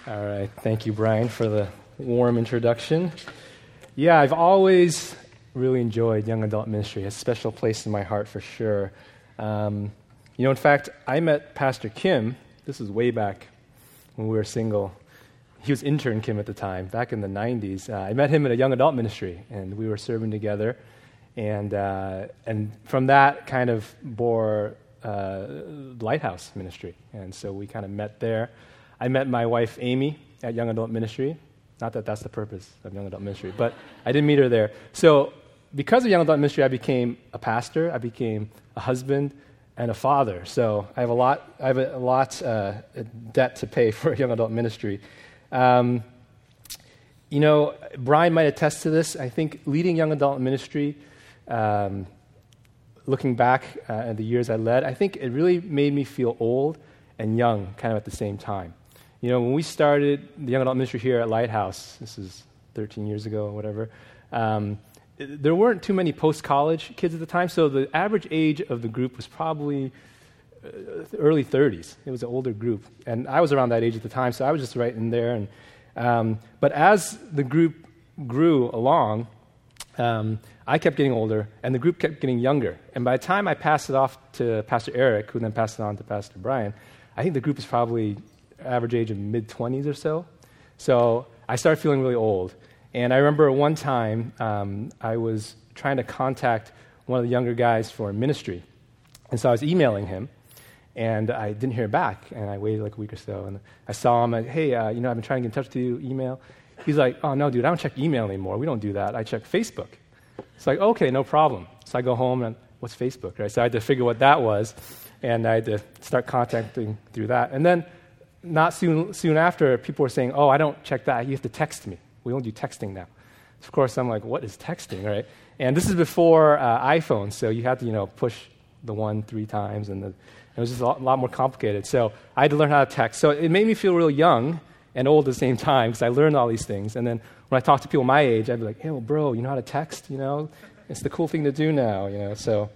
All right. Thank you, Brian, for the warm introduction. Yeah, I've always really enjoyed young adult ministry. It has a special place in my heart for sure. In fact, I met Pastor Kim. This was way back when we were single. He was intern Kim at the time, back in the 90s. I met him at a young adult ministry, and we were serving together. And from that kind of bore Lighthouse Ministry. And so we kind of met there. I met my wife, Amy, at Young Adult Ministry. Not that that's the purpose of Young Adult Ministry, but I didn't meet her there. So because of Young Adult Ministry, I became a pastor, I became a husband, and a father. So I have a lot debt to pay for Young Adult Ministry. Brian might attest to this. I think leading Young Adult Ministry, looking back at the years I led, I think it really made me feel old and young kind of at the same time. When we started the Young Adult Ministry here at Lighthouse, this is 13 years ago or whatever, there weren't too many post-college kids at the time, so the average age of the group was probably early 30s. It was an older group, and I was around that age at the time, so I was just right in there. But as the group grew along, I kept getting older, and the group kept getting younger. And by the time I passed it off to Pastor Eric, who then passed it on to Pastor Brian, I think the group was probably average age of mid-20s or so. So I started feeling really old. And I remember one time I was trying to contact one of the younger guys for ministry. And so I was emailing him, and I didn't hear back. And I waited like a week or so, and I saw him, hey, I've been trying to get in touch with you, email. He's like, oh, no, dude, I don't check email anymore. We don't do that. I check Facebook. It's like, okay, no problem. So I go home, and what's Facebook, right? So I had to figure what that was, and I had to start contacting through that. And then not soon after, people were saying, oh, I don't check that. You have to text me. We don't do texting now. So of course, I'm like, what is texting, right? And this is before iPhones, so you had to, push the 1 3 times, and it was just a lot more complicated. So I had to learn how to text. So it made me feel real young and old at the same time, because I learned all these things. And then when I talk to people my age, I'd be like, hey, well, bro, you know how to text? It's the cool thing to do now, So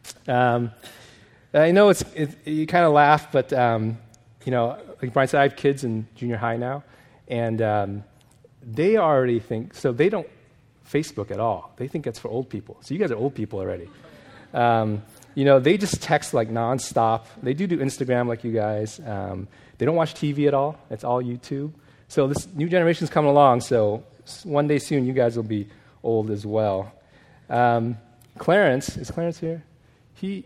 I know you kind of laugh, but, like Brian said, I have kids in junior high now, and they already think, so they don't Facebook at all. They think it's for old people. So you guys are old people already. They just text like nonstop. They do Instagram like you guys. They don't watch TV at all. It's all YouTube. So this new generation's coming along, so one day soon you guys will be old as well. Clarence, is Clarence here? He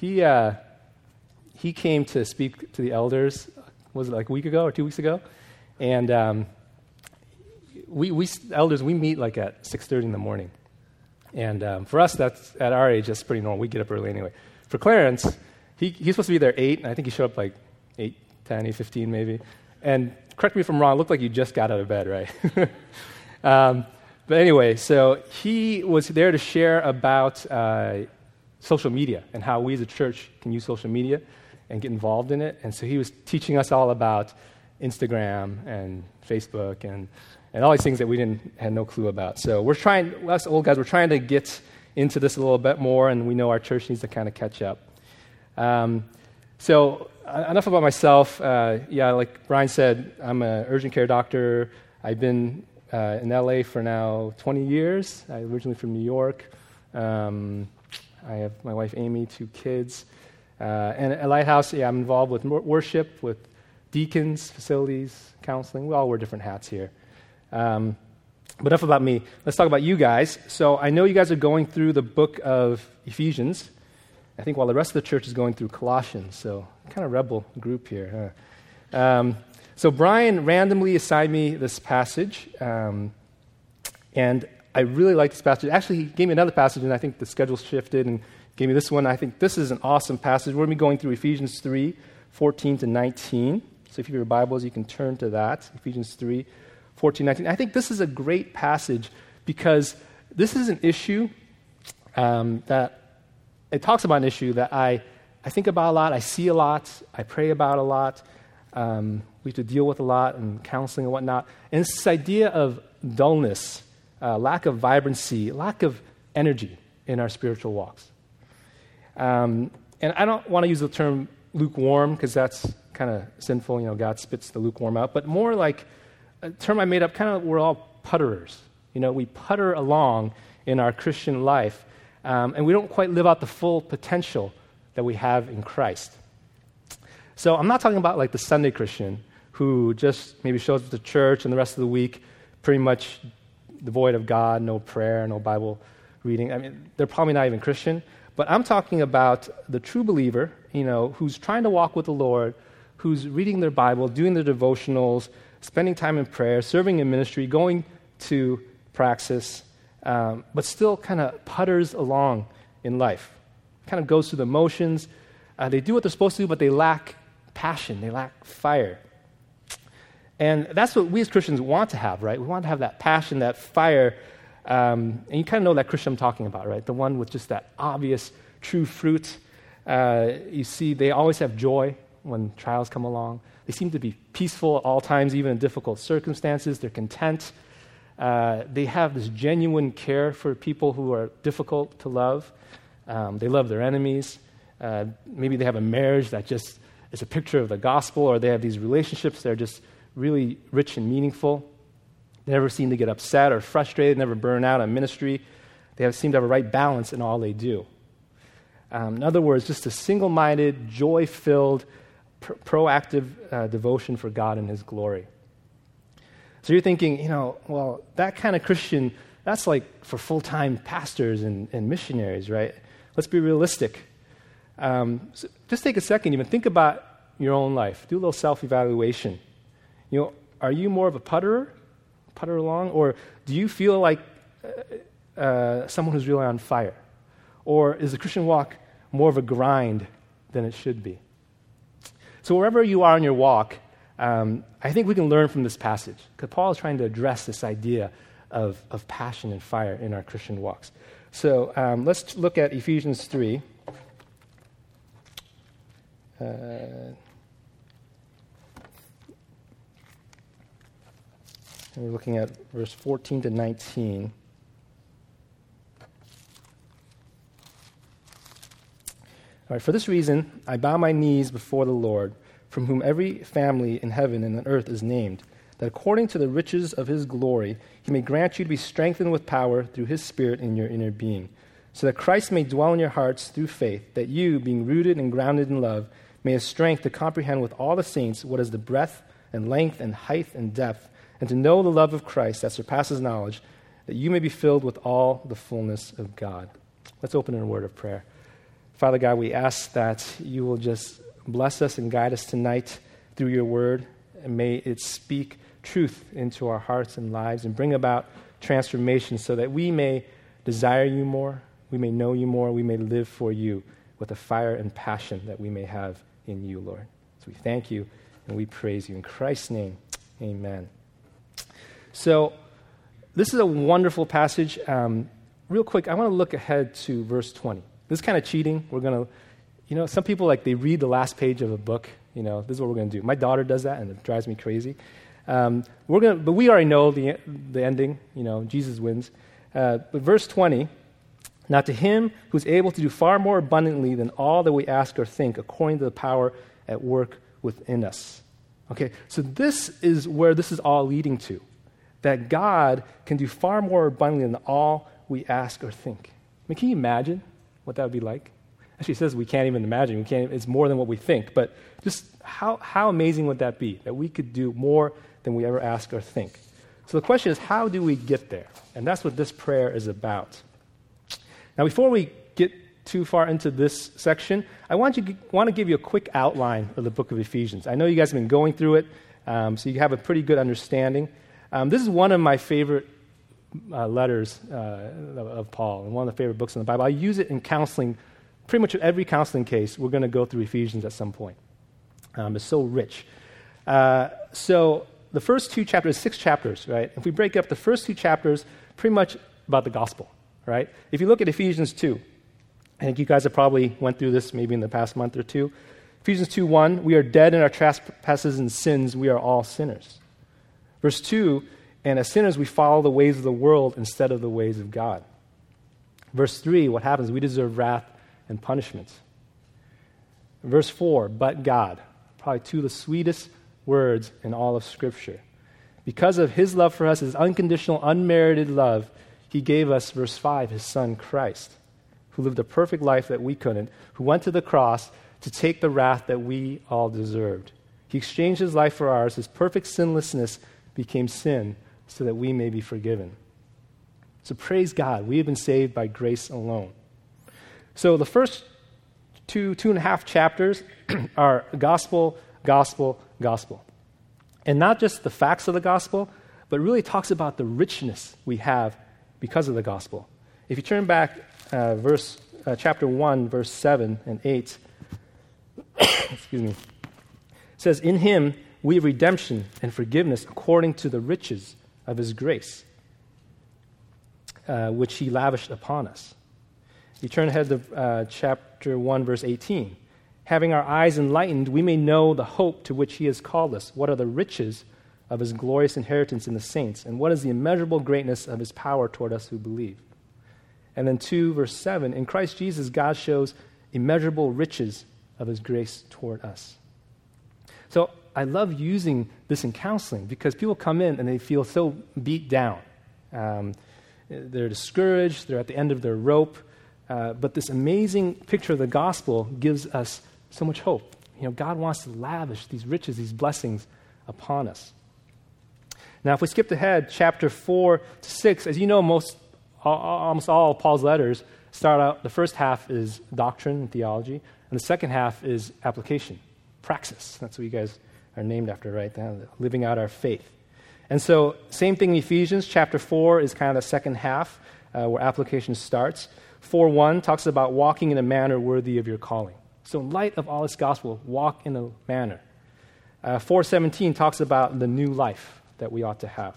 came to speak to the elders, was it like a week ago or 2 weeks ago? And we elders, we meet like at 6:30 in the morning. And for us, that's at our age, that's pretty normal. We get up early anyway. For Clarence, he's supposed to be there 8, and I think he showed up like 8:10, 8:15 maybe. And correct me if I'm wrong, it looked like you just got out of bed, right? But anyway, so he was there to share about social media and how we as a church can use social media and get involved in it. And so he was teaching us all about Instagram and Facebook and all these things that we had no clue about. So us old guys, we're trying to get into this a little bit more, and we know our church needs to kind of catch up. So enough about myself. Like Brian said, I'm an urgent care doctor. I've been in LA for now 20 years. I'm originally from New York. I have my wife Amy, 2 kids. And at Lighthouse, I'm involved with worship, with deacons, facilities, counseling. We all wear different hats here. But enough about me. Let's talk about you guys. So I know you guys are going through the book of Ephesians, I think, while the rest of the church is going through Colossians. So kind of rebel group here. Huh? So Brian randomly assigned me this passage, and I really like this passage. Actually, he gave me another passage, and I think the schedule shifted and gave me this one. I think this is an awesome passage. We're going to be going through Ephesians 3, 14 to 19. So if you have your Bibles, you can turn to that, Ephesians 3, 14, 19. I think this is a great passage because this is an issue that it talks about an issue that I think about a lot, I see a lot, I pray about a lot, we have to deal with a lot in counseling and whatnot. And it's this idea of dullness, lack of vibrancy, lack of energy in our spiritual walks. And I don't want to use the term lukewarm because that's kind of sinful. God spits the lukewarm out. But more like a term I made up, kind of we're all putterers. We putter along in our Christian life, and we don't quite live out the full potential that we have in Christ. So I'm not talking about like the Sunday Christian who just maybe shows up to church and the rest of the week pretty much devoid of God, no prayer, no Bible reading. I mean, they're probably not even Christian. But I'm talking about the true believer, who's trying to walk with the Lord, who's reading their Bible, doing their devotionals, spending time in prayer, serving in ministry, going to praxis, but still kind of putters along in life. Kind of goes through the motions. They do what they're supposed to do, but they lack passion. They lack fire. And that's what we as Christians want to have, right? We want to have that passion, that fire. And you kind of know that Christian I'm talking about, right? The one with just that obvious, true fruit. You see, they always have joy when trials come along. They seem to be peaceful at all times, even in difficult circumstances. They're content. They have this genuine care for people who are difficult to love. They love their enemies. Maybe they have a marriage that just is a picture of the gospel, or they have these relationships that are just really rich and meaningful. They never seem to get upset or frustrated, never burn out on ministry. They seem to have a right balance in all they do. In other words, just a single-minded, joy-filled, proactive devotion for God and His glory. So you're thinking, well, that kind of Christian, that's like for full-time pastors and missionaries, right? Let's be realistic. So just take a second, even think about your own life. Do a little self-evaluation. Are you more of a putter along, or do you feel like someone who's really on fire? Or is the Christian walk more of a grind than it should be? So wherever you are in your walk, I think we can learn from this passage, because Paul is trying to address this idea of passion and fire in our Christian walks. So let's look at Ephesians 3. And we're looking at verse 14 to 19. All right, for this reason, I bow my knees before the Lord, from whom every family in heaven and on earth is named, that according to the riches of His glory, He may grant you to be strengthened with power through His Spirit in your inner being, so that Christ may dwell in your hearts through faith, that you, being rooted and grounded in love, may have strength to comprehend with all the saints what is the breadth and length and height and depth, and to know the love of Christ that surpasses knowledge, that you may be filled with all the fullness of God. Let's open in a word of prayer. Father God, we ask that you will just bless us and guide us tonight through your word, and may it speak truth into our hearts and lives and bring about transformation so that we may desire you more, we may know you more, we may live for you with a fire and passion that we may have in you, Lord. So we thank you and we praise you. In Christ's name, amen. So this is a wonderful passage. Real quick, I want to look ahead to verse 20. This is kind of cheating. We're going to, some people, they read the last page of a book. This is what we're going to do. My daughter does that, and it drives me crazy. But we already know the ending. Jesus wins. But verse 20, now to Him who's able to do far more abundantly than all that we ask or think, according to the power at work within us. Okay, so this is where this is all leading to, that God can do far more abundantly than all we ask or think. I mean, can you imagine what that would be like? Actually, it says we can't even imagine. It's more than what we think. But just how amazing would that be, that we could do more than we ever ask or think? So the question is, how do we get there? And that's what this prayer is about. Now, before we get too far into this section, I want to give you a quick outline of the book of Ephesians. I know you guys have been going through it, so you have a pretty good understanding. This is one of my favorite letters of Paul, and one of the favorite books in the Bible. I use it in counseling. Pretty much every counseling case, we're going to go through Ephesians at some point. It's so rich. So the first 2 chapters, 6 chapters, right? If we break up the first 2 chapters, pretty much about the gospel, right? If you look at Ephesians 2, I think you guys have probably went through this maybe in the past month or two. Ephesians 2:1, we are dead in our trespasses and sins. We are all sinners. Verse 2, and as sinners we follow the ways of the world instead of the ways of God. Verse 3, what happens? We deserve wrath and punishment. Verse 4, but God. probably two of the sweetest words in all of Scripture. Because of his love for us, his unconditional, unmerited love, he gave us, verse 5, his son Christ, who lived a perfect life that we couldn't, who went to the cross to take the wrath that we all deserved. He exchanged his life for ours. His perfect sinlessness became sin so that we may be forgiven. So praise God, we have been saved by grace alone. So the first two and a half chapters are gospel, gospel, gospel. And not just the facts of the gospel, but really talks about the richness we have because of the gospel. If you turn back chapter 1, verse 7 and 8, excuse me, it says, "In him we have redemption and forgiveness according to the riches of his grace, which he lavished upon us." You turn ahead to chapter 1, verse 18. "Having our eyes enlightened, we may know the hope to which he has called us. What are the riches of his glorious inheritance in the saints? And what is the immeasurable greatness of his power toward us who believe?" And then 2, verse 7, "In Christ Jesus, God shows immeasurable riches of his grace toward us." So I love using this in counseling because people come in and they feel so beat down. They're discouraged. They're at the end of their rope. But this amazing picture of the gospel gives us so much hope. God wants to lavish these riches, these blessings upon us. Now, if we skipped ahead, chapter 4 to 6, as you know, almost all of Paul's letters start out, the first half is doctrine and theology, and the second half is application, praxis. That's what you guys are named after, right? Living out our faith. And so, same thing in Ephesians. Chapter 4 is kind of the second half where application starts. 4:1 talks about walking in a manner worthy of your calling. So in light of all this gospel, walk in a manner. 4:17 talks about the new life that we ought to have.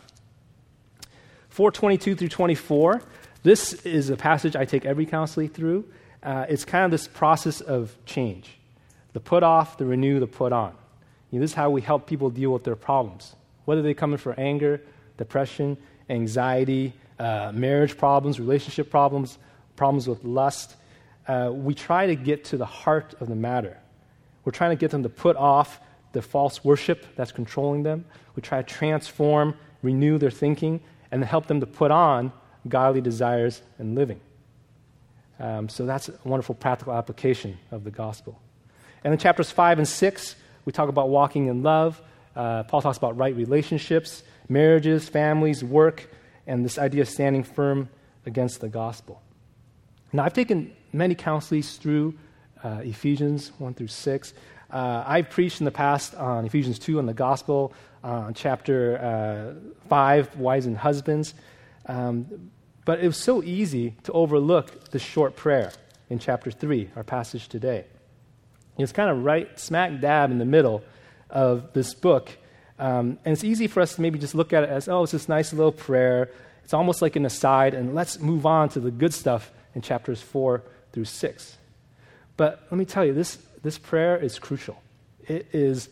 4:22 through 24, this is a passage I take every counselee through. It's kind of this process of change. The put off, the renew, the put on. This is how we help people deal with their problems. Whether they come in for anger, depression, anxiety, marriage problems, relationship problems, problems with lust, we try to get to the heart of the matter. We're trying to get them to put off the false worship that's controlling them. We try to transform, renew their thinking, and then help them to put on godly desires and living. So that's a wonderful practical application of the gospel. And in chapters 5 and 6, we talk about walking in love. Paul talks about right relationships, marriages, families, work, and this idea of standing firm against the gospel. Now, I've taken many counselees through Ephesians 1 through 6. I've preached in the past on Ephesians 2 on the gospel, on chapter 5, wives and husbands. But it was so easy to overlook the short prayer in chapter 3, our passage today. It's kind of right smack dab in the middle of this book. And it's easy for us to maybe just look at it as, oh, it's this nice little prayer. It's almost like an aside, and let's move on to the good stuff in chapters 4 through 6. But let me tell you, this prayer is crucial. It is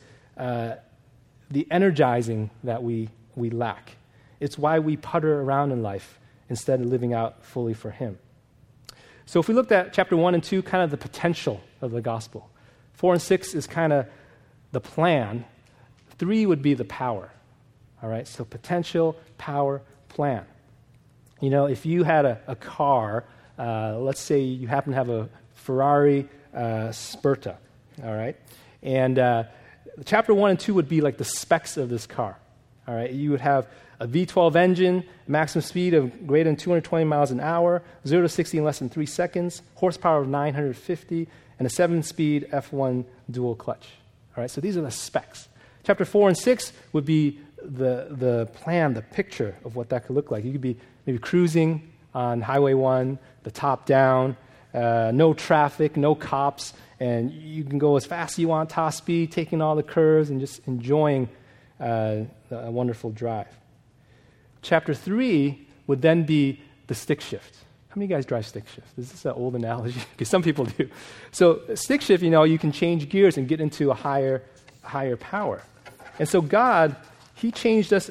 the energizing that we lack. It's why we putter around in life instead of living out fully for Him. So if we looked at chapter 1 and 2, kind of the potential of the gospel. 4 and 6 is kind of the plan. 3 would be the power. All right, so potential, power, plan. If you had a car, let's say you happen to have a Ferrari Sperta, all right? And chapter 1 and 2 would be like the specs of this car, all right? You would have a V12 engine, maximum speed of greater than 220 miles an hour, 0 to 60 in less than 3 seconds, horsepower of 950, and a 7-speed F1 dual clutch, all right? So these are the specs. Chapter 4 and 6 would be the plan, the picture of what that could look like. You could be maybe cruising on Highway 1, the top down, no traffic, no cops, and you can go as fast as you want, top speed, taking all the curves and just enjoying a wonderful drive. Chapter 3 would then be the stick shift. How many of you guys drive stick shift? Is this an old analogy? Because some people do. So stick shift, you can change gears and get into a higher power. And so God, He changed us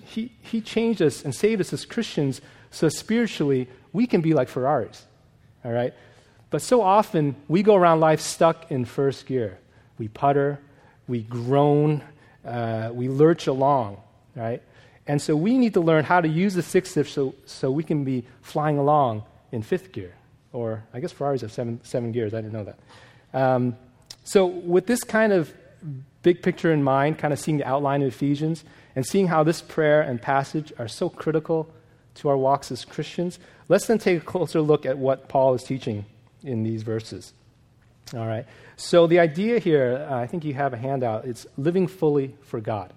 and saved us as Christians so spiritually we can be like Ferraris, all right? But so often we go around life stuck in first gear. We putter, we groan, we lurch along, right? And so we need to learn how to use the sixth shift so we can be flying along in fifth gear. Or I guess Ferraris have seven gears. I didn't know that. So with this kind of big picture in mind, kind of seeing the outline of Ephesians, and seeing how this prayer and passage are so critical to our walks as Christians, let's then take a closer look at what Paul is teaching in these verses. All right. So the idea here, I think you have a handout, it's living fully for God.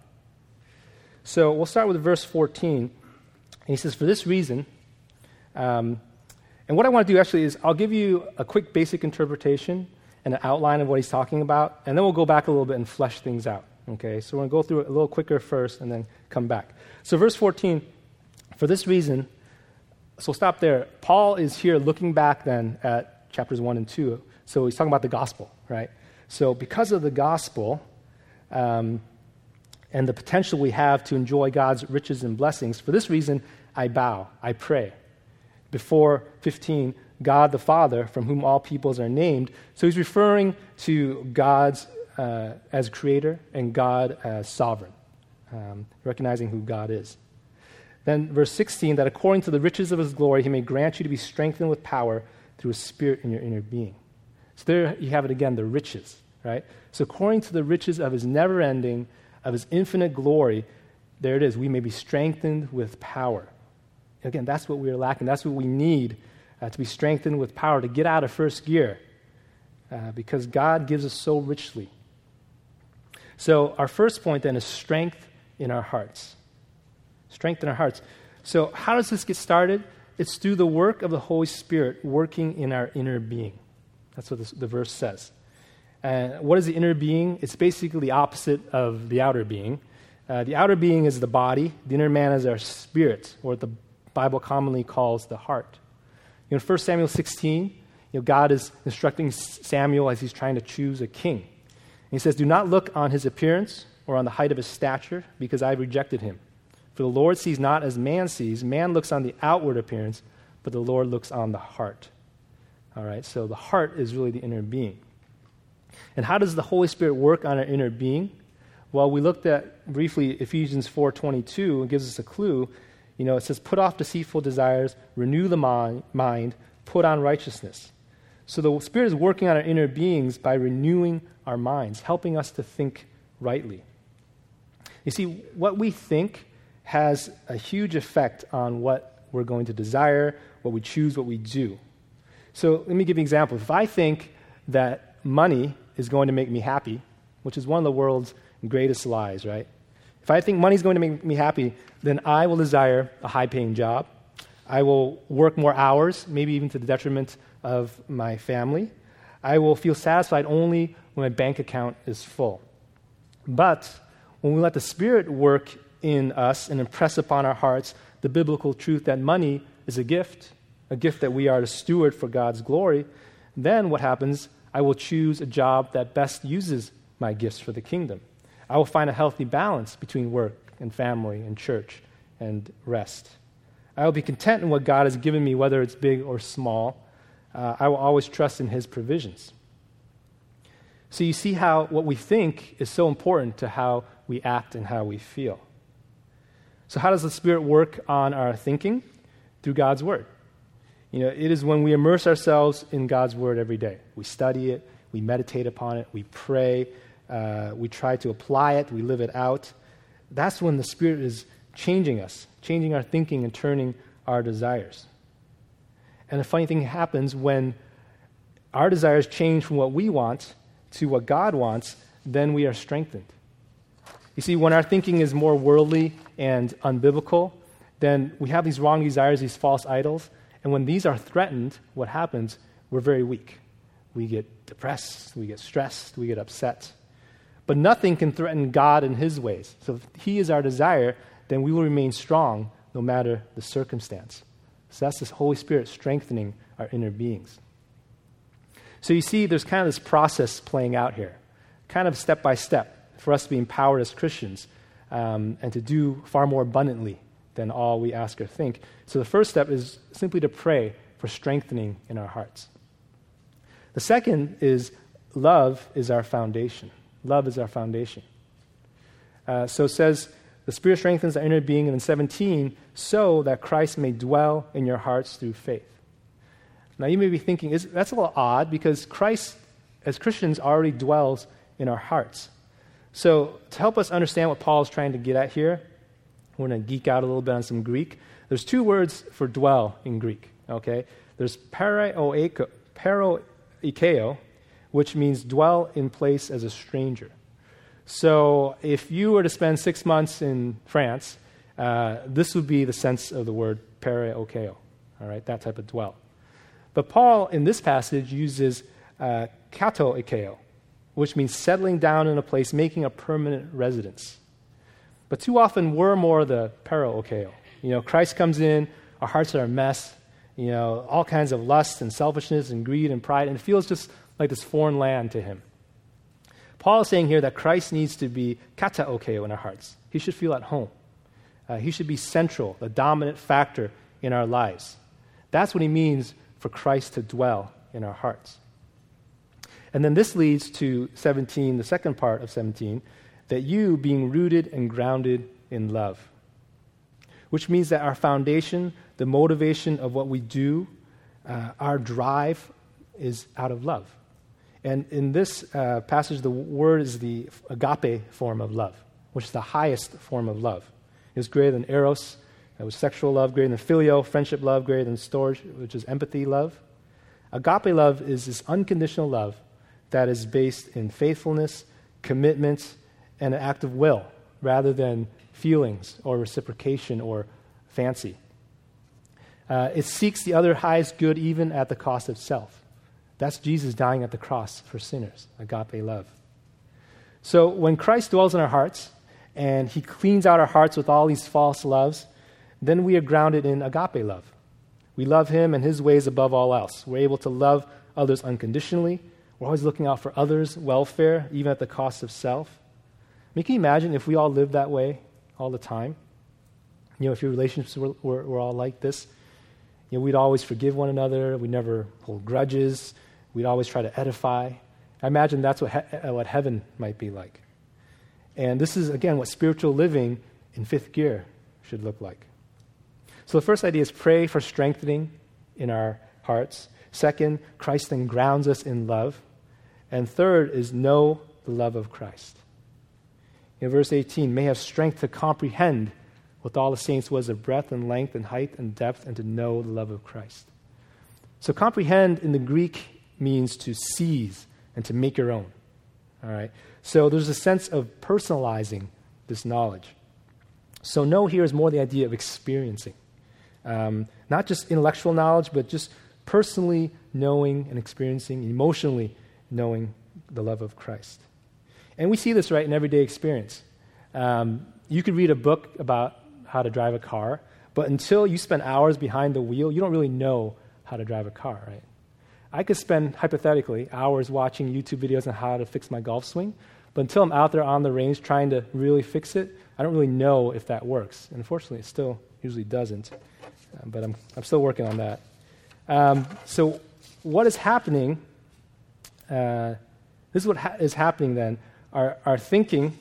So we'll start with verse 14. And he says, for this reason, and what I want to do actually is I'll give you a quick basic interpretation and an outline of what he's talking about, and then we'll go back a little bit and flesh things out. Okay, so we're going to go through it a little quicker first and then come back. So verse 14, for this reason, so stop there. Paul is here looking back then at chapters 1 and 2. So he's talking about the gospel, right? So because of the gospel and the potential we have to enjoy God's riches and blessings, for this reason, I bow, I pray. Before 15, God the Father, from whom all peoples are named. So he's referring to God's as creator and God as sovereign, recognizing who God is. Then verse 16, that according to the riches of his glory, he may grant you to be strengthened with power through his spirit in your inner being. So there you have it again, the riches, right? So according to the riches of his never-ending, of his infinite glory, there it is, we may be strengthened with power. Again, that's what we are lacking. That's what we need to be strengthened with power, to get out of first gear, because God gives us so richly. So our first point then is strength in our hearts. Strength in our hearts. So how does this get started? It's through the work of the Holy Spirit working in our inner being. That's what the verse says. And what is the inner being? It's basically the opposite of the outer being. The outer being is the body. The inner man is our spirit, or what the Bible commonly calls the heart. In 1 Samuel 16, God is instructing Samuel as he's trying to choose a king. And he says, do not look on his appearance or on the height of his stature, because I have rejected him. For the Lord sees not as man sees. Man looks on the outward appearance, but the Lord looks on the heart. All right, so the heart is really the inner being. And how does the Holy Spirit work on our inner being? Well, we looked at briefly Ephesians 4:22. It gives us a clue. It says, put off deceitful desires, renew the mind, put on righteousness. So the Spirit is working on our inner beings by renewing our minds, helping us to think rightly. You see, what we think has a huge effect on what we're going to desire, what we choose, what we do. So let me give you an example. If I think that money is going to make me happy, which is one of the world's greatest lies, right? If I think money is going to make me happy, then I will desire a high-paying job. I will work more hours, maybe even to the detriment of my family. I will feel satisfied only when my bank account is full. But when we let the Spirit work in us and impress upon our hearts the biblical truth that money is a gift that we are to steward for God's glory, then what happens? I will choose a job that best uses my gifts for the kingdom. I will find a healthy balance between work and family and church and rest. I will be content in what God has given me, whether it's big or small. I will always trust in his provisions. So you see how what we think is so important to how we act and how we feel. So how does the Spirit work on our thinking? Through God's Word. It is when we immerse ourselves in God's Word every day. We study it, we meditate upon it, we pray, we try to apply it, we live it out. That's when the Spirit is changing us, changing our thinking and turning our desires. And the funny thing happens when our desires change from what we want to what God wants, then we are strengthened. You see, when our thinking is more worldly and unbiblical, then we have these wrong desires, these false idols, and when these are threatened, what happens? We're very weak. We get depressed, we get stressed, we get upset. But nothing can threaten God in his ways. So if he is our desire, then we will remain strong no matter the circumstance. So that's the Holy Spirit strengthening our inner beings. So you see, there's kind of this process playing out here, kind of step by step, for us to be empowered as Christians and to do far more abundantly than all we ask or think. So the first step is simply to pray for strengthening in our hearts. The second is love is our foundation. Love is our foundation. So it says, the Spirit strengthens our inner being, and in 17, so that Christ may dwell in your hearts through faith. Now you may be thinking, that's a little odd, because Christ, as Christians, already dwells in our hearts. So to help us understand what Paul is trying to get at here, we're going to geek out a little bit on some Greek. There's two words for dwell in Greek, okay? There's paroikeo, which means dwell in place as a stranger. So if you were to spend 6 months in France, this would be the sense of the word paroikeo, all right, that type of dwell. But Paul, in this passage, uses katoikeo, which means settling down in a place, making a permanent residence. But too often, we're more the paroikeo. Christ comes in, our hearts are a mess, all kinds of lust and selfishness and greed and pride, and it feels just like this foreign land to him. Paul is saying here that Christ needs to be kataokeo in our hearts. He should feel at home. He should be central, the dominant factor in our lives. That's what he means for Christ to dwell in our hearts. And then this leads to 17, the second part of 17, that you being rooted and grounded in love, which means that our foundation, the motivation of what we do, our drive is out of love. And in this passage, the word is the agape form of love, which is the highest form of love. It's greater than eros, that was sexual love, greater than phileo, friendship love, greater than storge, which is empathy love. Agape love is this unconditional love that is based in faithfulness, commitment, and an act of will, rather than feelings or reciprocation or fancy. It seeks the other highest good even at the cost of self. That's Jesus dying at the cross for sinners, agape love. So when Christ dwells in our hearts and he cleans out our hearts with all these false loves, then we are grounded in agape love. We love him and his ways above all else. We're able to love others unconditionally. We're always looking out for others' welfare, even at the cost of self. I mean, can you imagine if we all lived that way all the time? If your relationships were all like this, we'd always forgive one another. We'd never hold grudges. We'd always try to edify. I imagine that's what heaven might be like. And this is, again, what spiritual living in fifth gear should look like. So the first idea is pray for strengthening in our hearts. Second, Christ then grounds us in love. And third is know the love of Christ. In verse 18, may have strength to comprehend with all the saints was of breadth and length and height and depth, and to know the love of Christ. So comprehend in the Greek means to seize and to make your own. All right. So there's a sense of personalizing this knowledge. So know here is more the idea of experiencing. Not just intellectual knowledge, but just personally knowing and experiencing, emotionally knowing the love of Christ. And we see this right in everyday experience. You could read a book about how to drive a car, but until you spend hours behind the wheel, you don't really know how to drive a car, right? I could spend, hypothetically, hours watching YouTube videos on how to fix my golf swing, but until I'm out there on the range trying to really fix it, I don't really know if that works. And unfortunately, it still usually doesn't, but I'm still working on that. So what is happening, this is what is happening then. Our thinking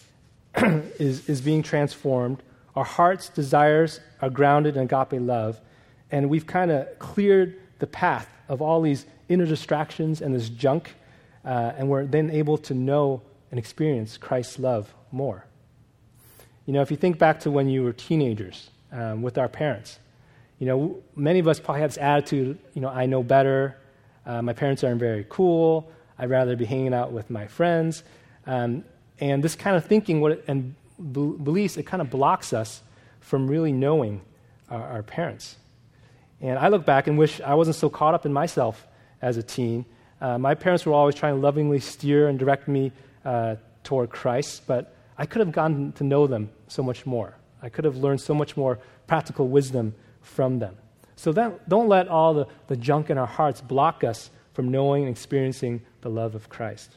is being transformed. Our heart's desires are grounded in agape love, and we've kind of cleared the path of all these inner distractions and this junk, and we're then able to know and experience Christ's love more. If you think back to when you were teenagers with our parents, many of us probably had this attitude, I know better, my parents aren't very cool, I'd rather be hanging out with my friends, and this kind of thinking and beliefs, it kind of blocks us from really knowing our parents. And I look back and wish I wasn't so caught up in myself as a teen. My parents were always trying to lovingly steer and direct me toward Christ, but I could have gotten to know them so much more. I could have learned so much more practical wisdom from them. So don't let all the junk in our hearts block us from knowing and experiencing the love of Christ.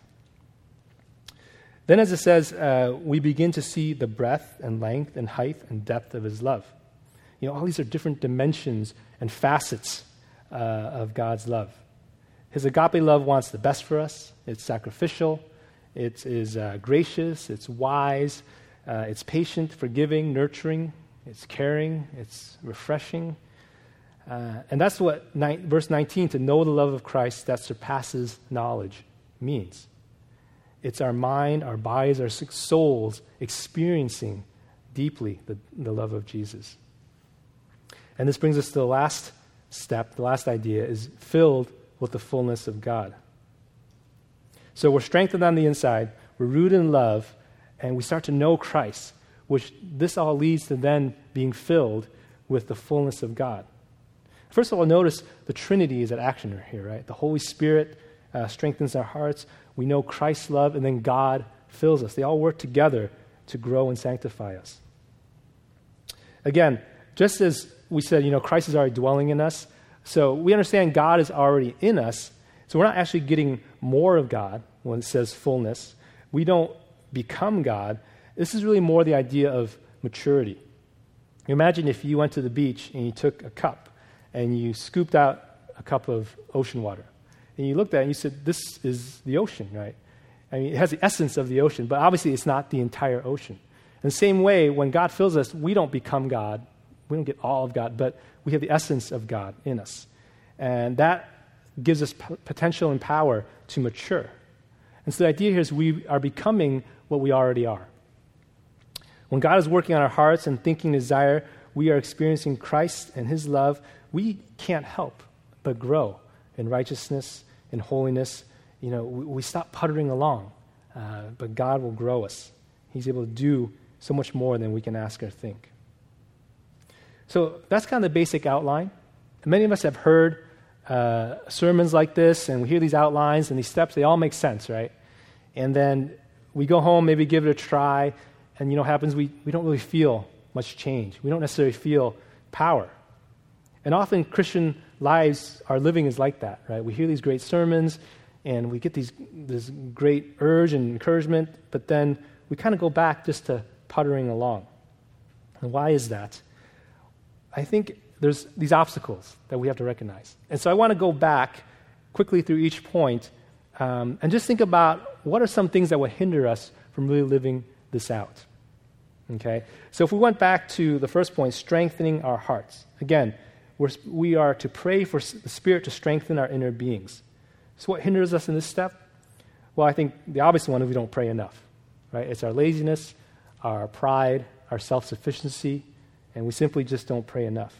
Then, as it says, we begin to see the breadth and length and height and depth of his love. All these are different dimensions and facets of God's love. His agape love wants the best for us. It's sacrificial. It is gracious, it's wise, it's patient, forgiving, nurturing, it's caring, it's refreshing. And that's what verse 19, to know the love of Christ that surpasses knowledge, means. It's our mind, our bodies, our souls experiencing deeply the love of Jesus. And this brings us to the last step, the last idea, is filled with the fullness of God. So we're strengthened on the inside, we're rooted in love, and we start to know Christ, which this all leads to then being filled with the fullness of God. First of all, notice the Trinity is at action here, right? The Holy Spirit strengthens our hearts. We know Christ's love, and then God fills us. They all work together to grow and sanctify us. Again, just as we said, Christ is already dwelling in us, so we understand God is already in us, so we're not actually getting more of God when it says fullness. We don't become God. This is really more the idea of maturity. Imagine if you went to the beach and you took a cup and you scooped out a cup of ocean water. And you looked at it and you said, this is the ocean, right? I mean, it has the essence of the ocean, but obviously it's not the entire ocean. In the same way, when God fills us, we don't become God. We don't get all of God, but we have the essence of God in us. And that gives us potential and power to mature. And so the idea here is we are becoming what we already are. When God is working on our hearts and thinking desire, we are experiencing Christ and his love. We can't help but grow in righteousness, in holiness. We stop puttering along, but God will grow us. He's able to do so much more than we can ask or think. So that's kind of the basic outline. Many of us have heard sermons like this, and we hear these outlines and these steps. They all make sense, right? And then we go home, maybe give it a try, and what happens? We don't really feel much change. We don't necessarily feel power. And often Christian lives, our living is like that, right? We hear these great sermons, and we get this great urge and encouragement, but then we kind of go back just to puttering along. And why is that? I think there's these obstacles that we have to recognize. And so I want to go back quickly through each point and just think about what are some things that would hinder us from really living this out. Okay? So if we went back to the first point, strengthening our hearts. Again, we are to pray for the Spirit to strengthen our inner beings. So what hinders us in this step? Well, I think the obvious one is we don't pray enough. Right? It's our laziness, our pride, our self-sufficiency, and we simply just don't pray enough.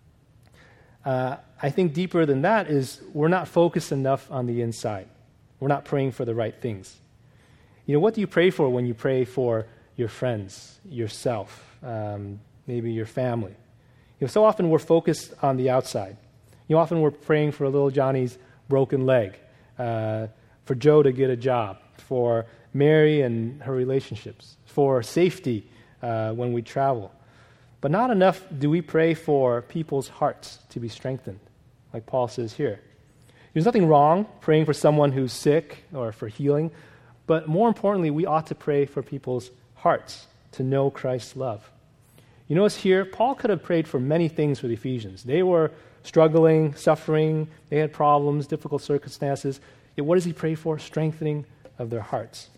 I think deeper than that is we're not focused enough on the inside. We're not praying for the right things. What do you pray for when you pray for your friends, yourself, maybe your family? So often we're focused on the outside. Often we're praying for little Johnny's broken leg, for Joe to get a job, for Mary and her relationships, for safety when we travel. But not enough do we pray for people's hearts to be strengthened, like Paul says here. There's nothing wrong praying for someone who's sick or for healing, but more importantly, we ought to pray for people's hearts to know Christ's love. Notice here, Paul could have prayed for many things for the Ephesians. They were struggling, suffering, they had problems, difficult circumstances. Yet what does he pray for? Strengthening of their hearts.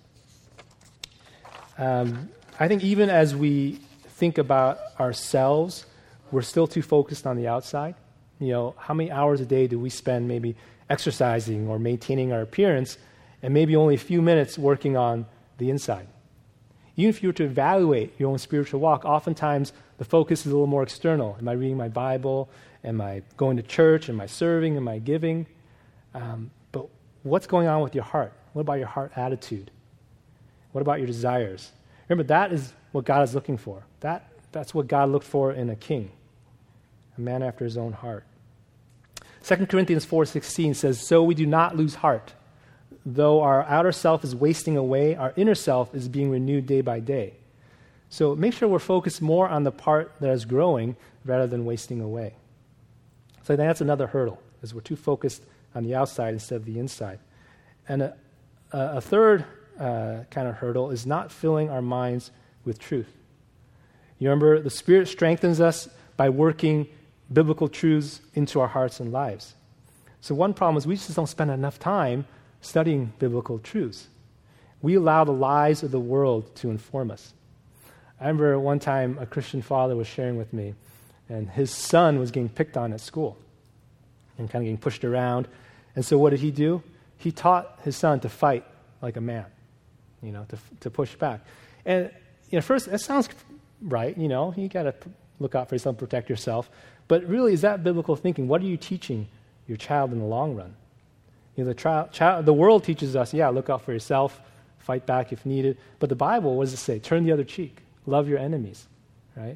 I think even as we think about ourselves, we're still too focused on the outside. How many hours a day do we spend maybe exercising or maintaining our appearance, and maybe only a few minutes working on the inside? Even if you were to evaluate your own spiritual walk, oftentimes the focus is a little more external. Am I reading my Bible? Am I going to church? Am I serving? Am I giving? But what's going on with your heart? What about your heart attitude? What about your desires? Remember, that is what God is looking for. That's what God looked for in a king, a man after his own heart. 2 Corinthians 4:16 says, "So we do not lose heart. Though our outer self is wasting away, our inner self is being renewed day by day." So make sure we're focused more on the part that is growing rather than wasting away. So that's another hurdle, is we're too focused on the outside instead of the inside. And a third kind of hurdle is not filling our minds with truth. You remember, the Spirit strengthens us by working biblical truths into our hearts and lives. So one problem is we just don't spend enough time studying biblical truths. We allow the lies of the world to inform us. I remember one time a Christian father was sharing with me, and his son was getting picked on at school and kind of getting pushed around. And so what did he do? He taught his son to fight like a man, to push back. And first, that sounds right, you got to look out for yourself, protect yourself. But really, is that biblical thinking? What are you teaching your child in the long run? The world teaches us, look out for yourself, fight back if needed. But the Bible, what does it say? Turn the other cheek. Love your enemies, right?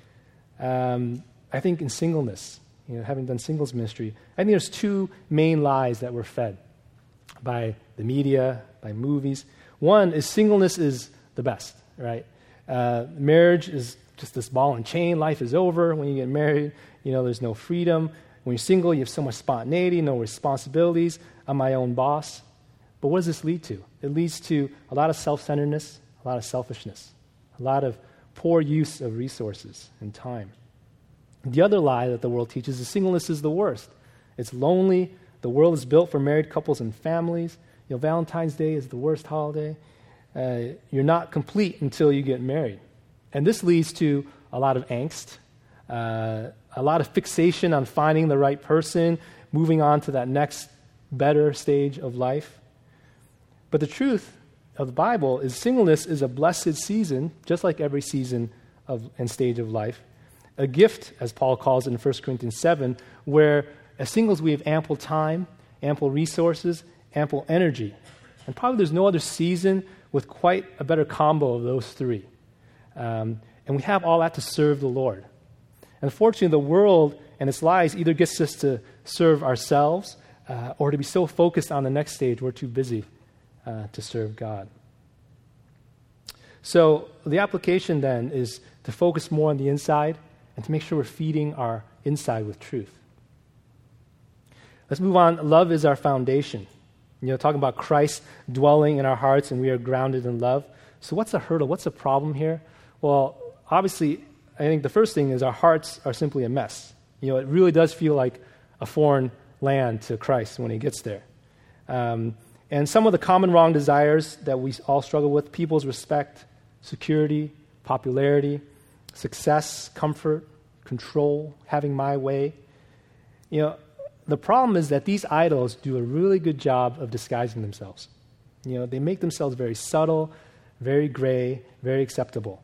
I think in singleness, having done singles ministry, I think there's two main lies that we're fed by the media, by movies. One is singleness is the best, right? Marriage is just this ball and chain. Life is over when you get married. There's no freedom. When you're single, you have so much spontaneity, no responsibilities. I'm my own boss. But what does this lead to? It leads to a lot of self-centeredness, a lot of selfishness, a lot of poor use of resources and time. The other lie that the world teaches is singleness is the worst. It's lonely. The world is built for married couples and families. Valentine's Day is the worst holiday. You're not complete until you get married. And this leads to a lot of angst, a lot of fixation on finding the right person, moving on to that next better stage of life. But the truth of the Bible is singleness is a blessed season, just like every season and stage of life. A gift, as Paul calls it in 1 Corinthians 7, where as singles we have ample time, ample resources, ample energy. And probably there's no other season with quite a better combo of those three. And we have all that to serve the Lord. Unfortunately, the world and its lies either gets us to serve ourselves or to be so focused on the next stage we're too busy to serve God. So the application then is to focus more on the inside and to make sure we're feeding our inside with truth. Let's move on. Love is our foundation. Talking about Christ dwelling in our hearts and we are grounded in love. So what's the hurdle? What's the problem here? Well, obviously, I think the first thing is our hearts are simply a mess. It really does feel like a foreign land to Christ when he gets there. And some of the common wrong desires that we all struggle with, people's respect, security, popularity, success, comfort, control, having my way. The problem is that these idols do a really good job of disguising themselves. They make themselves very subtle, very gray, very acceptable.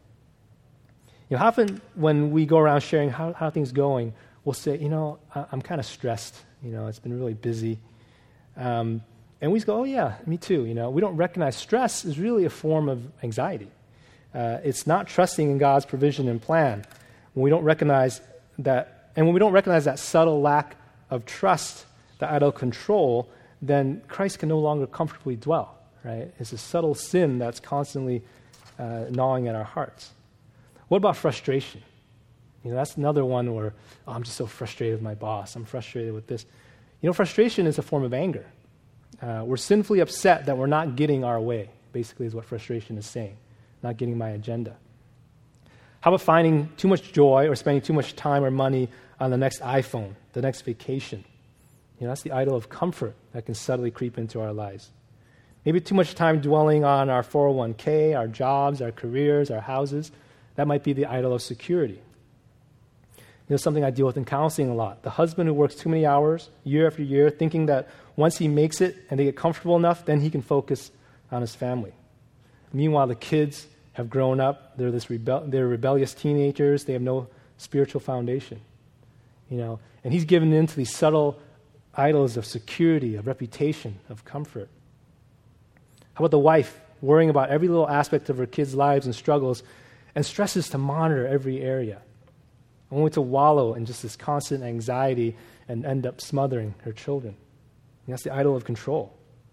Often when we go around sharing how things going, we'll say, I'm kind of stressed. It's been really busy. And we just go, oh yeah, me too. We don't recognize stress is really a form of anxiety. It's not trusting in God's provision and plan. When we don't recognize that, and when we don't recognize that subtle lack of trust, the idol control, then Christ can no longer comfortably dwell, right? It's a subtle sin that's constantly gnawing at our hearts. What about frustration? That's another one where, I'm just so frustrated with my boss. I'm frustrated with this. Frustration is a form of anger. We're sinfully upset that we're not getting our way, basically is what frustration is saying, not getting my agenda. How about finding too much joy or spending too much time or money on the next iPhone, the next vacation? That's the idol of comfort that can subtly creep into our lives. Maybe too much time dwelling on our 401k, our jobs, our careers, our houses. That might be the idol of security. Something I deal with in counseling a lot. The husband who works too many hours, year after year, thinking that once he makes it and they get comfortable enough, then he can focus on his family. Meanwhile, the kids have grown up. They're they're rebellious teenagers. They have no spiritual foundation. And he's given in to these subtle idols of security, of reputation, of comfort. How about the wife worrying about every little aspect of her kids' lives and struggles and stresses to monitor every area, only to wallow in just this constant anxiety and end up smothering her children? And that's the idol of control.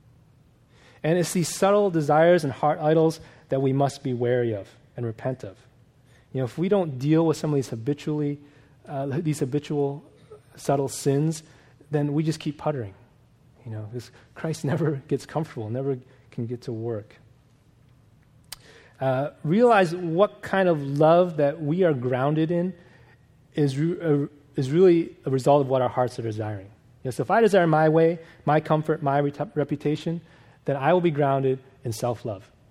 And it's these subtle desires and heart idols that we must be wary of and repent of. If we don't deal with some of these habitual subtle sins, then we just keep puttering. Because Christ never gets comfortable, never can get to work. Realize what kind of love that we are grounded in is really a result of what our hearts are desiring. So if I desire my way, my comfort, my reputation, then I will be grounded in self-love.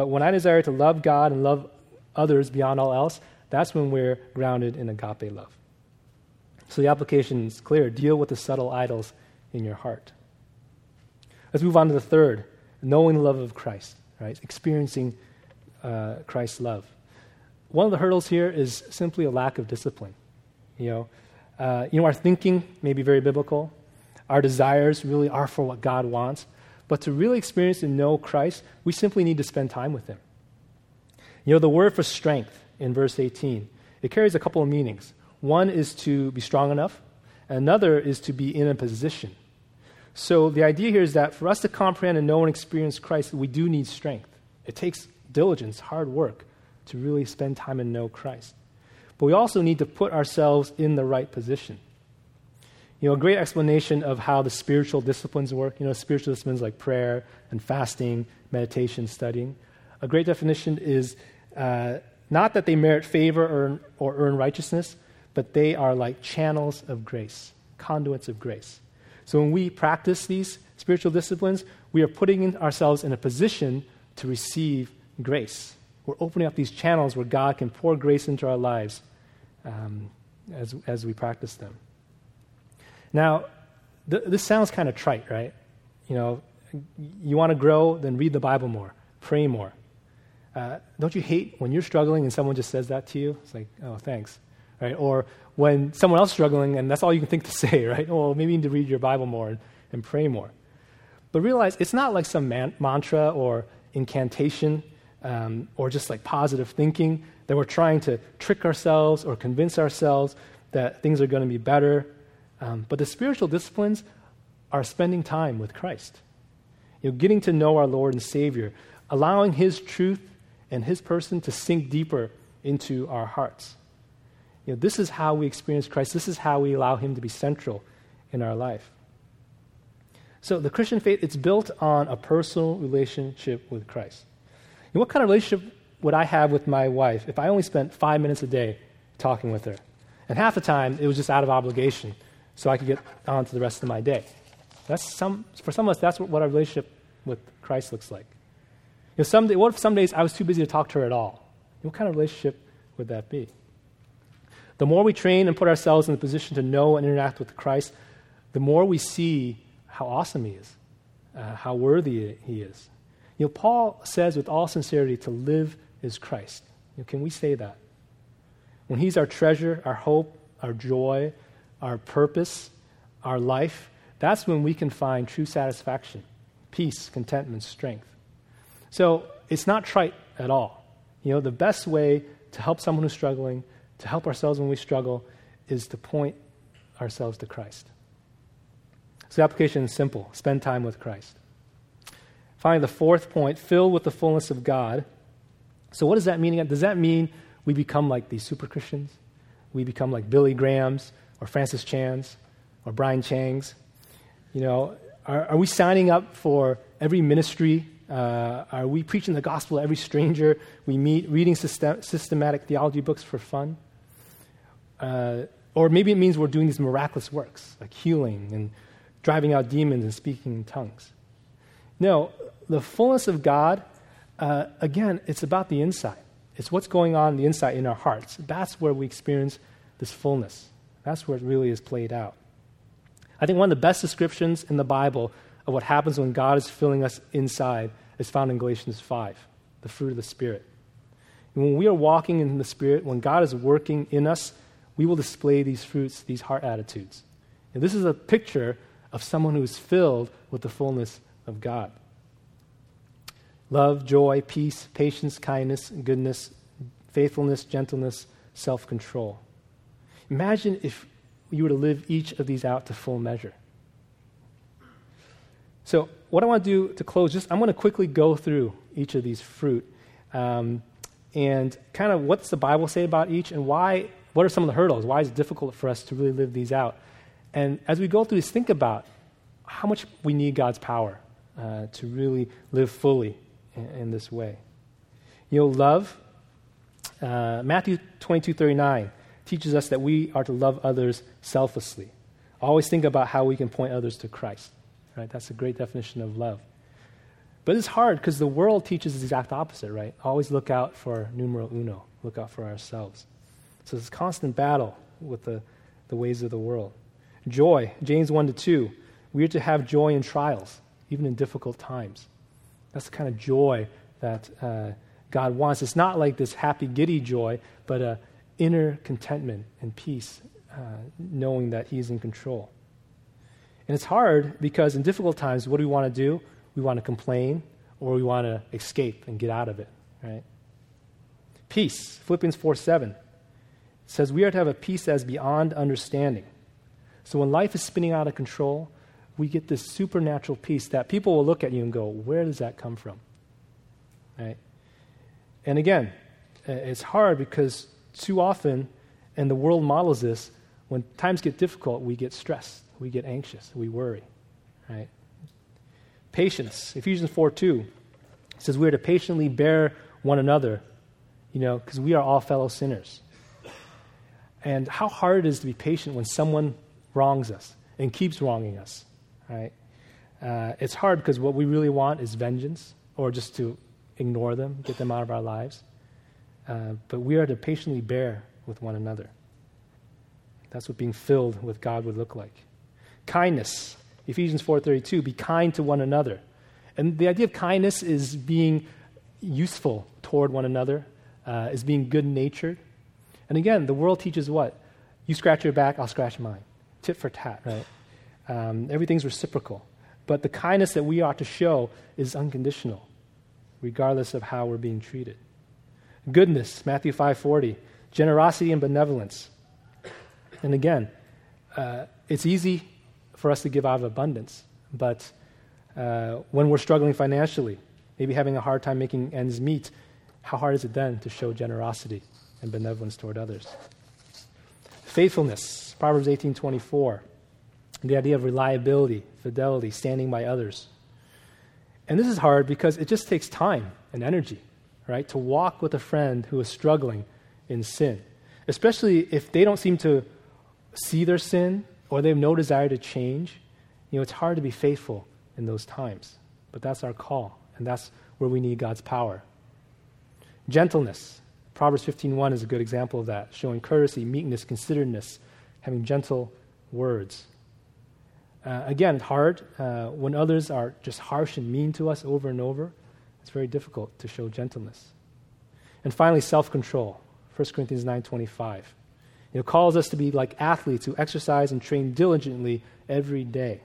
But when I desire to love God and love others beyond all else, that's when we're grounded in agape love. So the application is clear. Deal with the subtle idols in your heart. Let's move on to the third, knowing the love of Christ, right? Experiencing Christ's love. One of the hurdles here is simply a lack of discipline. Our thinking may be very biblical. Our desires really are for what God wants. But to really experience and know Christ, we simply need to spend time with him. The word for strength in verse 18, it carries a couple of meanings. One is to be strong enough, and another is to be in a position. So the idea here is that for us to comprehend and know and experience Christ, we do need strength. It takes diligence, hard work, to really spend time and know Christ. But we also need to put ourselves in the right position. A great explanation of how the spiritual disciplines work, spiritual disciplines like prayer and fasting, meditation, studying. A great definition is not that they merit favor or earn righteousness, but they are like channels of grace, conduits of grace. So when we practice these spiritual disciplines, we are putting ourselves in a position to receive grace. We're opening up these channels where God can pour grace into our lives as we practice them. Now, this sounds kind of trite, right? You want to grow, then read the Bible more, pray more. Don't you hate when you're struggling and someone just says that to you? It's like, oh, thanks, right? Or when someone else is struggling and that's all you can think to say, right? Oh, maybe you need to read your Bible more and pray more. But realize it's not like some mantra or incantation or just like positive thinking that we're trying to trick ourselves or convince ourselves that things are going to be better. But the spiritual disciplines are spending time with Christ. Getting to know our Lord and Savior, allowing his truth and his person to sink deeper into our hearts. This is how we experience Christ. This is how we allow him to be central in our life. So the Christian faith, it's built on a personal relationship with Christ. What kind of relationship would I have with my wife if I only spent 5 minutes a day talking with her? And half the time, it was just out of obligation, so I could get on to the rest of my day. For some of us, that's what our relationship with Christ looks like. What if some days I was too busy to talk to her at all? What kind of relationship would that be? The more we train and put ourselves in the position to know and interact with Christ, the more we see how awesome he is, how worthy he is. Paul says with all sincerity to live is Christ. Can we say that? When he's our treasure, our hope, our joy, our purpose, our life, that's when we can find true satisfaction, peace, contentment, strength. So it's not trite at all. The best way to help someone who's struggling, to help ourselves when we struggle, is to point ourselves to Christ. So the application is simple. Spend time with Christ. Finally, the fourth point, filled with the fullness of God. So what does that mean? Does that mean we become like these super Christians? We become like Billy Grahams or Francis Chans or Brian Changs? Are we signing up for every ministry? Are we preaching the gospel to every stranger we meet, reading systematic theology books for fun? Or maybe it means we're doing these miraculous works, like healing and driving out demons and speaking in tongues. No, the fullness of God, again, it's about the inside. It's what's going on the inside in our hearts. That's where we experience this fullness. That's where it really is played out. I think one of the best descriptions in the Bible of what happens when God is filling us inside is found in Galatians 5, the fruit of the Spirit. And when we are walking in the Spirit, when God is working in us, we will display these fruits, these heart attitudes. And this is a picture of someone who is filled with the fullness of God. Love, joy, peace, patience, kindness, goodness, faithfulness, gentleness, self-control. Imagine if you were to live each of these out to full measure. So what I want to do to close, I'm going to quickly go through each of these fruit and kind of what's the Bible say about each and what are some of the hurdles? Why is it difficult for us to really live these out? And as we go through this, think about how much we need God's power to really live fully in this way. Love, Matthew 22:39 teaches us that we are to love others selflessly. Always think about how we can point others to Christ. Right? That's a great definition of love. But it's hard because the world teaches the exact opposite, right? Always look out for numero uno, look out for ourselves. So it's a constant battle with the ways of the world. Joy, James 1-2, we are to have joy in trials, even in difficult times. That's the kind of joy that God wants. It's not like this happy, giddy joy, but inner contentment and peace, knowing that He's in control. And it's hard because in difficult times, what do we want to do? We want to complain, or we want to escape and get out of it, right? Peace, Philippians 4:7 says we are to have a peace that is beyond understanding. So when life is spinning out of control, we get this supernatural peace that people will look at you and go, where does that come from? Right? And again, it's hard because too often, and the world models this, when times get difficult, we get stressed, we get anxious, we worry, right? Patience, Ephesians 4:2 says we are to patiently bear one another, because we are all fellow sinners. And how hard it is to be patient when someone wrongs us and keeps wronging us, right? It's hard because what we really want is vengeance or just to ignore them, get them out of our lives. But we are to patiently bear with one another. That's what being filled with God would look like. Kindness, Ephesians 4:32, be kind to one another. And the idea of kindness is being useful toward one another, is being good-natured. And again, the world teaches what? You scratch your back, I'll scratch mine. Tit for tat, right? Everything's reciprocal. But the kindness that we ought to show is unconditional, regardless of how we're being treated. Goodness, Matthew 5:40, generosity and benevolence. And again, it's easy for us to give out of abundance, but when we're struggling financially, maybe having a hard time making ends meet, how hard is it then to show generosity and benevolence toward others? Faithfulness, Proverbs 18:24, the idea of reliability, fidelity, standing by others. And this is hard because it just takes time and energy, right, to walk with a friend who is struggling in sin, especially if they don't seem to see their sin or they have no desire to change. It's hard to be faithful in those times, but that's our call, and that's where we need God's power. Gentleness, Proverbs 15:1 is a good example of that, showing courtesy, meekness, consideredness, having gentle words. Again, it's hard. When others are just harsh and mean to us over and over, it's very difficult to show gentleness. And finally, self-control, 1 Corinthians 9:25. It calls us to be like athletes who exercise and train diligently every day.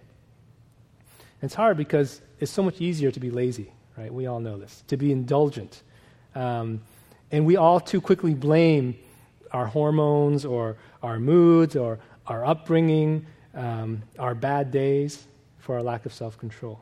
And it's hard because it's so much easier to be lazy, right? We all know this, to be indulgent. And we all too quickly blame our hormones or our moods or our upbringing, our bad days for our lack of self-control.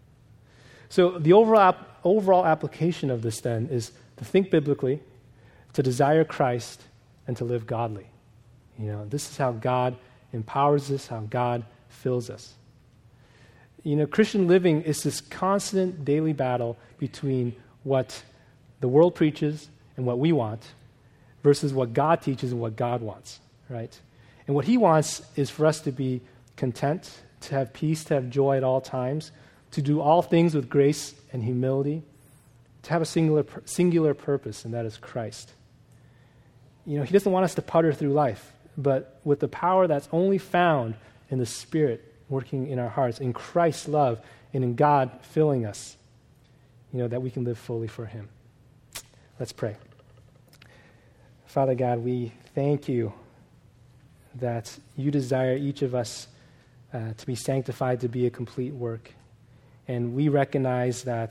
So the overall application of this then is to think biblically, to desire Christ, and to live godly. This is how God empowers us, how God fills us. Christian living is this constant daily battle between what the world preaches and what we want versus what God teaches and what God wants, right? And what He wants is for us to be content, to have peace, to have joy at all times, to do all things with grace and humility, to have a singular purpose, and that is Christ. He doesn't want us to putter through life, but with the power that's only found in the Spirit working in our hearts, in Christ's love, and in God filling us, that we can live fully for Him. Let's pray. Father God, we thank You that You desire each of us to be sanctified, to be a complete work. And we recognize that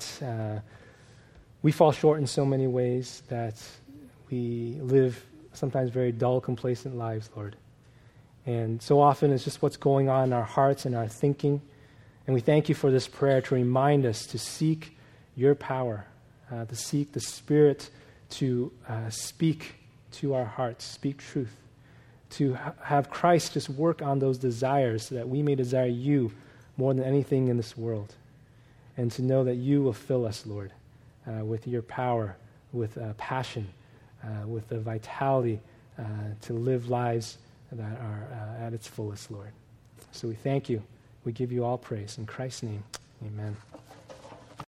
we fall short in so many ways, that we live sometimes very dull, complacent lives, Lord. And so often it's just what's going on in our hearts and our thinking. And we thank You for this prayer to remind us to seek Your power, to seek the Spirit to speak to our hearts, speak truth, to have Christ just work on those desires so that we may desire You more than anything in this world. And to know that You will fill us, Lord, with Your power, with passion, with the vitality to live lives that are at its fullest, Lord. So we thank You. We give You all praise. In Christ's name, amen.